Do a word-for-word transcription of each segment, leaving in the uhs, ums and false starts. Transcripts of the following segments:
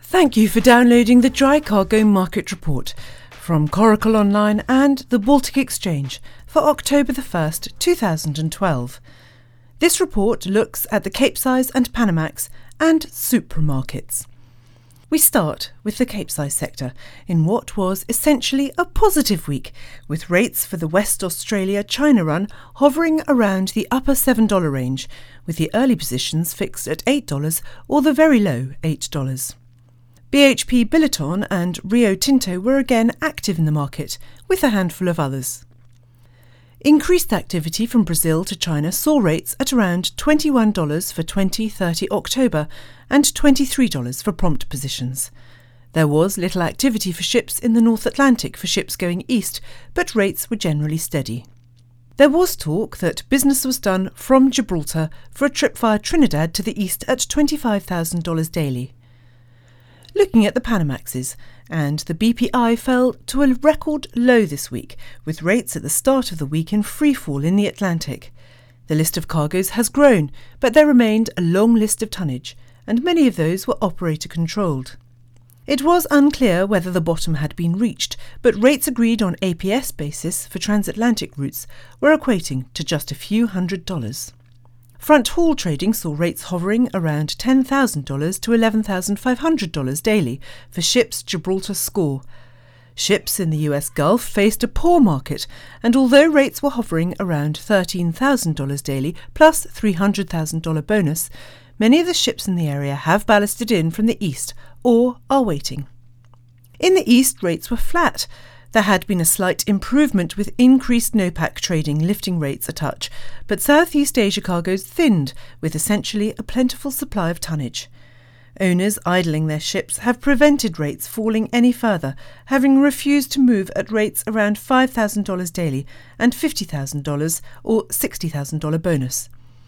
Thank you for downloading the Dry Cargo Market Report from Coracle Online and the Baltic Exchange for October the first, two thousand twelve. This report looks at the Capesize and Panamax and Supra markets. We start with the Capesize sector in what was essentially a positive week, with rates for the West Australia-China run hovering around the upper seven dollars range, with the early positions fixed at eight dollars or the very low eight dollars. B H P Billiton and Rio Tinto were again active in the market, with a handful of others. Increased activity from Brazil to China saw rates at around twenty-one dollars for twenty thirty October and twenty-three dollars for prompt positions. There was little activity for ships in the North Atlantic for ships going east, but rates were generally steady. There was talk that business was done from Gibraltar for a trip via Trinidad to the east at twenty-five thousand dollars daily. Looking at the Panamaxes, and the B P I fell to a record low this week, with rates at the start of the week in freefall in the Atlantic. The list of cargoes has grown, but there remained a long list of tonnage, and many of those were operator-controlled. It was unclear whether the bottom had been reached, but rates agreed on A P S basis for transatlantic routes were equating to just a few hundred dollars. Front haul trading saw rates hovering around ten thousand dollars to eleven thousand five hundred dollars daily for ships Gibraltar score. Ships in the U S Gulf faced a poor market, and although rates were hovering around thirteen thousand dollars daily plus three hundred thousand dollars bonus, many of the ships in the area have ballasted in from the east or are waiting. In the east, rates were flat. There had been a slight improvement with increased NOPAC trading lifting rates a touch, but Southeast Asia cargoes thinned with essentially a plentiful supply of tonnage. Owners idling their ships have prevented rates falling any further, having refused to move at rates around five thousand dollars daily and fifty thousand dollars or sixty thousand dollars bonus.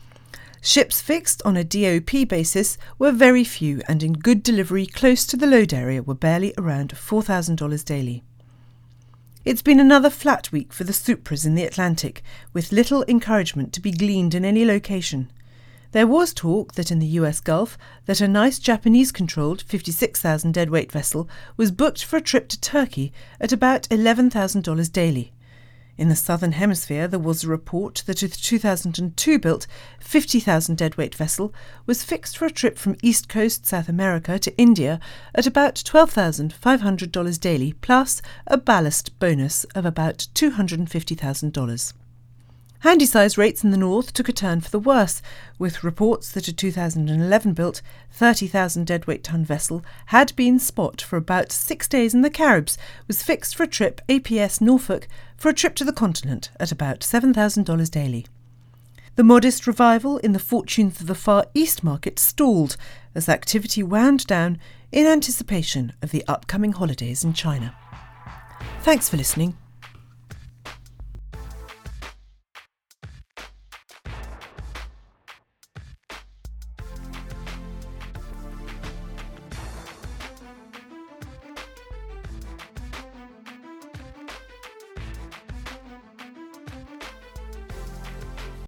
Ships fixed on a D O P basis were very few, and in good delivery close to the load area were barely around four thousand dollars daily. It's been another flat week for the Supras in the Atlantic, with little encouragement to be gleaned in any location. There was talk that in the U S Gulf that a nice Japanese-controlled fifty-six thousand deadweight vessel was booked for a trip to Turkey at about eleven thousand dollars daily. In the Southern Hemisphere, there was a report that a two thousand two built fifty thousand deadweight vessel was fixed for a trip from East Coast South America to India at about twelve thousand five hundred dollars daily plus a ballast bonus of about two hundred fifty thousand dollars. Handysize rates in the north took a turn for the worse, with reports that a two thousand eleven built thirty thousand deadweight ton vessel had been spot for about six days in the Caribs, was fixed for a trip A P S Norfolk for a trip to the continent at about seven thousand dollars daily. The modest revival in the fortunes of the Far East market stalled as activity wound down in anticipation of the upcoming holidays in China. Thanks for listening.